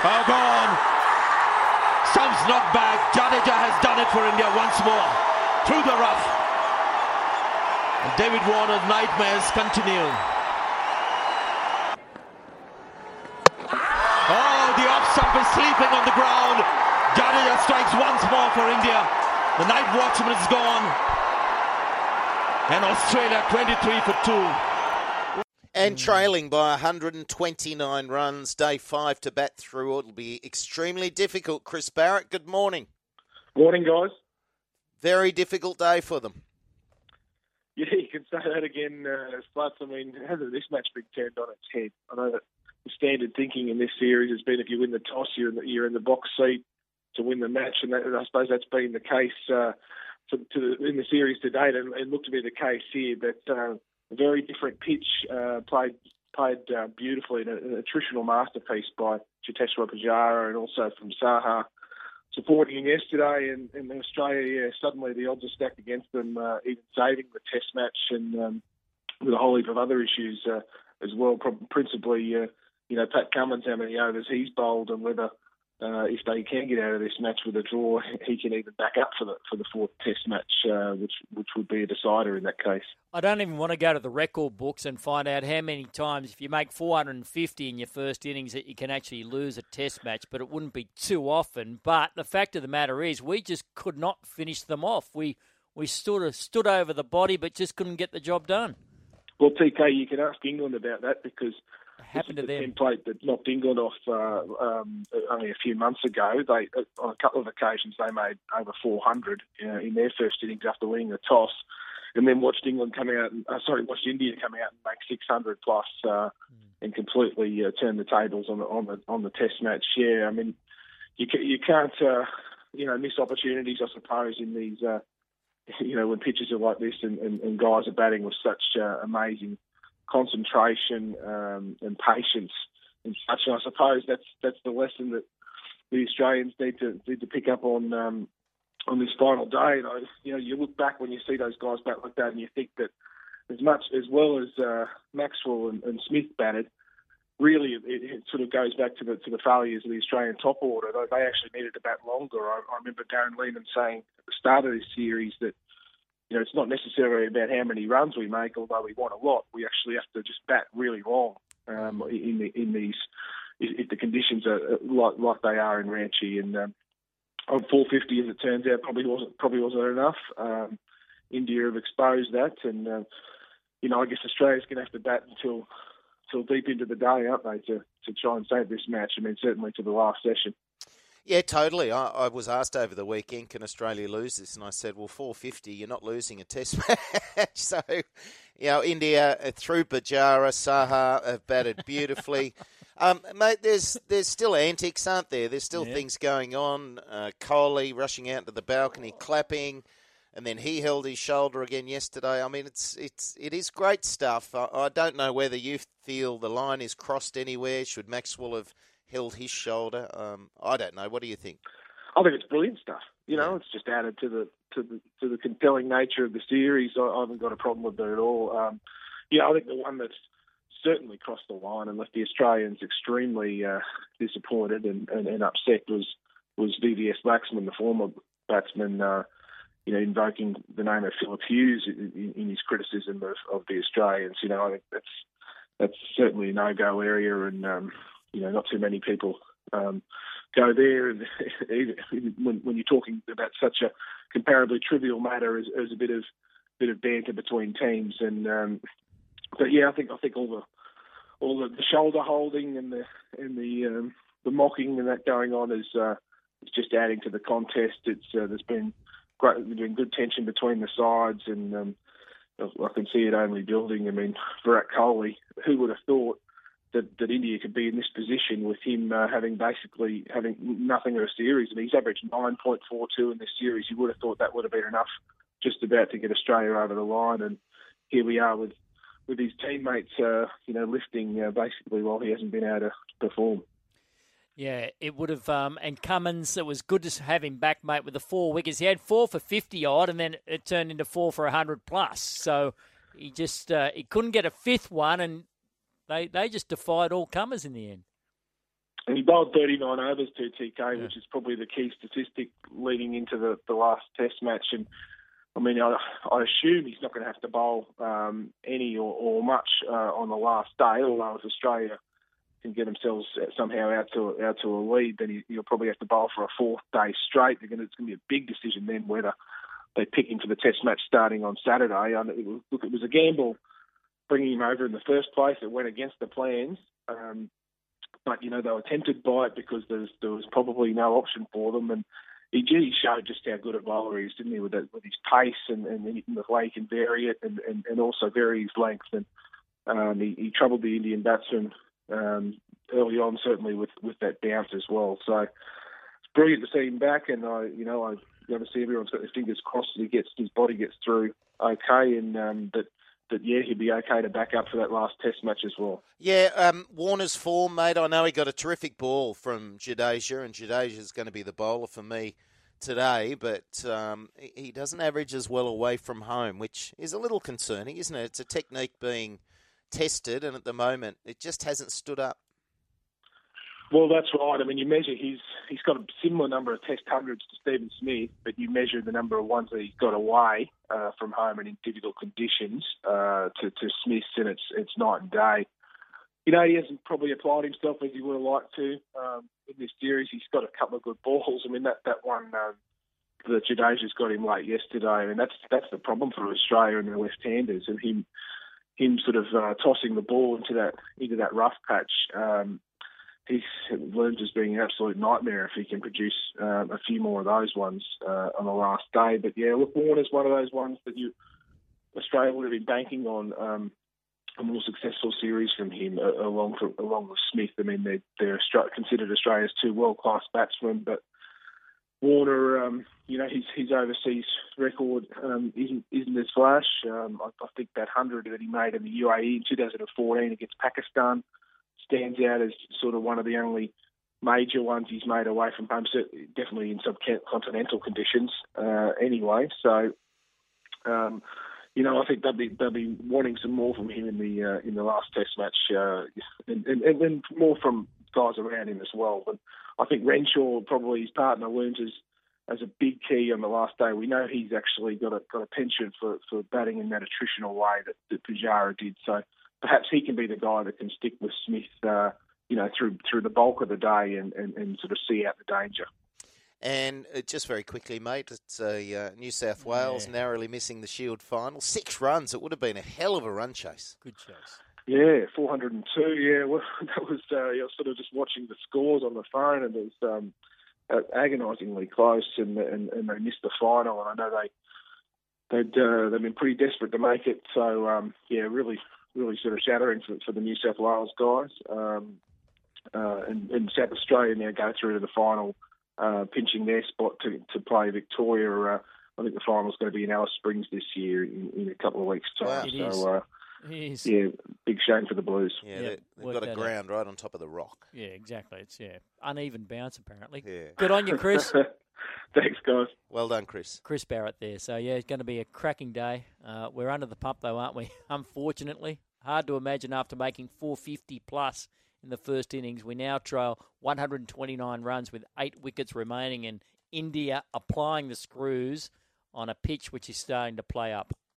Oh, gone. Stump's knocked back. Jadeja has done it for India once more. Through the rough. And David Warner's nightmares continue. Oh, the off stump is sleeping on the ground. Jadeja strikes once more for India. The night watchman is gone. And Australia 23 for 2. And trailing by 129 runs, day 5 to bat through. It'll be extremely difficult. Chris Barrett, good morning. Morning, guys. Very difficult day for them. Yeah, you can say that again, Sluts. I mean, hasn't this match been turned on its head? I know that the standard thinking in this series has been if you win the toss, you're in the box seat to win the match, and I suppose that's been the case in the series to date, and looked to be the case here. But a very different pitch, played beautifully, an attritional masterpiece by Cheteshwar Pujara and also from Saha supporting him yesterday. And Australia, suddenly the odds are stacked against them, even saving the Test match, and with a whole heap of other issues as well. Principally, Pat Cummins, how many overs he's bowled, and whether if they can get out of this match with a draw, he can even back up for the fourth Test match, which would be a decider in that case. I don't even want to go to the record books and find out how many times, if you make 450 in your first innings, that you can actually lose a Test match, but it wouldn't be too often. But the fact of the matter is, we just could not finish them off. We stood over the body, but just couldn't get the job done. Well, TK, you can ask England about that, because happened to them. The template that knocked England off only a few months ago. They, on a couple of occasions, they made over 400 in their first innings after winning the toss, and then watched India come out and make 600 plus, and completely turn the tables on the Test match. Yeah, I mean, you can't miss opportunities, I suppose, in these when pitches are like this and guys are batting with such amazing concentration and patience and such. And I suppose that's the lesson that the Australians need to pick up on this final day. And you look back when you see those guys bat like that, and you think that as well as Maxwell and Smith batted, really it sort of goes back to the failures of the Australian top order. They actually needed to bat longer. I remember Darren Lehmann saying at the start of this series that it's not necessarily about how many runs we make, although we want a lot. We actually have to just bat really long in these if the conditions are like they are in Ranchi. And on 450, as it turns out, probably wasn't enough. India have exposed that, and I guess Australia's going to have to bat until deep into the day, aren't they, to try and save this match? I mean, certainly to the last session. Yeah, totally. I was asked over the weekend, can Australia lose this? And I said, well, 450, you're not losing a Test match. So, India, through Pujara, Saha have batted beautifully. Mate, there's still antics, aren't there? There's still things going on. Kohli rushing out to the balcony, clapping, and then he held his shoulder again yesterday. I mean, it is great stuff. I don't know whether you feel the line is crossed anywhere. Should Maxwell have held his shoulder? I don't know. What do you think? I think it's brilliant stuff. It's just added to the compelling nature of the series. I haven't got a problem with it at all. I think the one that's certainly crossed the line and left the Australians extremely disappointed and upset was VVS Laxman, the former batsman, invoking the name of Philip Hughes in his criticism of the Australians. I think that's certainly a no-go area, and not too many people go there. And when you're talking about such a comparably trivial matter as a bit of banter between teams, and but yeah, I think all the shoulder holding and the mocking and that going on is just adding to the contest. There's been good tension between the sides, and I can see it only building. I mean, Virat Kohli, who would have thought that India could be in this position with him having nothing of a series? I mean, he's averaged 9.42 in this series. You would have thought that would have been enough just about to get Australia over the line, and here we are with his teammates, lifting basically while he hasn't been able to perform. Yeah, it would have. And Cummins, it was good to have him back, mate, with the 4 wickets. He had 4 for 50 odd, and then it turned into 4 for 100 plus. So he just he couldn't get a fifth one, and they just defied all comers in the end. And he bowled 39 overs to TK, which is probably the key statistic leading into the last Test match. And I mean, I assume he's not going to have to bowl any or much on the last day. Although if Australia can get themselves somehow out to a lead, then he'll probably have to bowl for a fourth day straight. It's going to be a big decision then whether they pick him for the Test match starting on Saturday. It was a gamble bringing him over in the first place. It went against the plans. But, they were tempted by it because there was probably no option for them. And he showed just how good a bowler he is, didn't he, with his pace and the way he can vary it and also vary his length. And he troubled the Indian batsmen early on, certainly with that bounce as well. So it's brilliant to see him back. And, obviously everyone's got their fingers crossed that his body gets through okay and he'll be okay to back up for that last Test match as well. Yeah, Warner's form, mate. I know he got a terrific ball from Jadeja, and Jadeja's going to be the bowler for me today, but he doesn't average as well away from home, which is a little concerning, isn't it? It's a technique being tested, and at the moment, it just hasn't stood up. Well, that's right. I mean, you measure he's got a similar number of Test hundreds to Stephen Smith, but you measure the number of ones that he's got away from home and in difficult conditions to Smith's, and it's night and day. He hasn't probably applied himself as he would have liked to in this series. He's got a couple of good balls. I mean, that one that Jadeja's got him late yesterday. I mean, that's the problem for Australia and their left-handers, and him sort of tossing the ball into that rough patch. He's learned as being an absolute nightmare if he can produce a few more of those ones on the last day. But yeah, look, Warner's one of those ones that Australia would have been banking on a more successful series from him along with Smith. I mean, they're considered Australia's two world-class batsmen, but Warner, his overseas record isn't as flash. I think that 100 that he made in the UAE in 2014 against Pakistan stands out as sort of one of the only major ones he's made away from home, definitely in subcontinental conditions anyway. So, I think they'll be wanting some more from him in the last Test match, and more from guys around him as well. But I think Renshaw, probably his partner, learns as a big key on the last day. We know he's actually got a penchant for batting in that attritional way that Pujara did. So perhaps he can be the guy that can stick with Smith, through the bulk of the day and sort of see out the danger. And just very quickly, mate, it's New South Wales narrowly missing the Shield final. 6 runs. It would have been a hell of a run chase. Good chase. Yeah, 402. Yeah, well, that was I was sort of just watching the scores on the phone, and it was agonisingly close, and they missed the final. And I know they've been pretty desperate to make it. So really sort of shattering for the New South Wales guys. And South Australia now go through to the final, pinching their spot to play Victoria. I think the final's going to be in Alice Springs this year in a couple of weeks' time. Wow. It is. Yeah, big shame for the Blues. Yeah, they've got a ground right on top of the rock. Yeah, exactly. It's uneven bounce apparently. Yeah. Good on you, Chris. Thanks, guys. Well done, Chris. Chris Barrett there. So, it's going to be a cracking day. We're under the pump, though, aren't we? Unfortunately. Hard to imagine after making 450 plus in the first innings. We now trail 129 runs with 8 wickets remaining, and India applying the screws on a pitch which is starting to play up.